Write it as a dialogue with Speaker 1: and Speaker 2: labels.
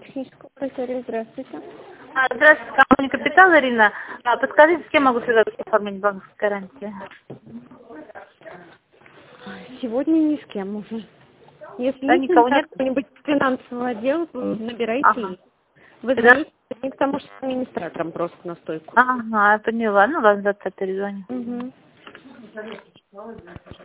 Speaker 1: технического профиля. Здравствуйте.
Speaker 2: Здравствуйте, компания «Капитал», Ирина. Подскажите, с кем могу связаться оформить банковскую гарантию?
Speaker 1: Сегодня ни с кем уже. Если
Speaker 2: Да,
Speaker 1: есть
Speaker 2: никого нет?
Speaker 1: кто-нибудь с финансового отдела, набирайте
Speaker 2: Ага.
Speaker 1: их. Вы
Speaker 2: Да?
Speaker 1: звоните к тому, что с администратором просто на стойку.
Speaker 2: Ага, я поняла. Ну ладно, завтра перезвоню.
Speaker 1: Угу.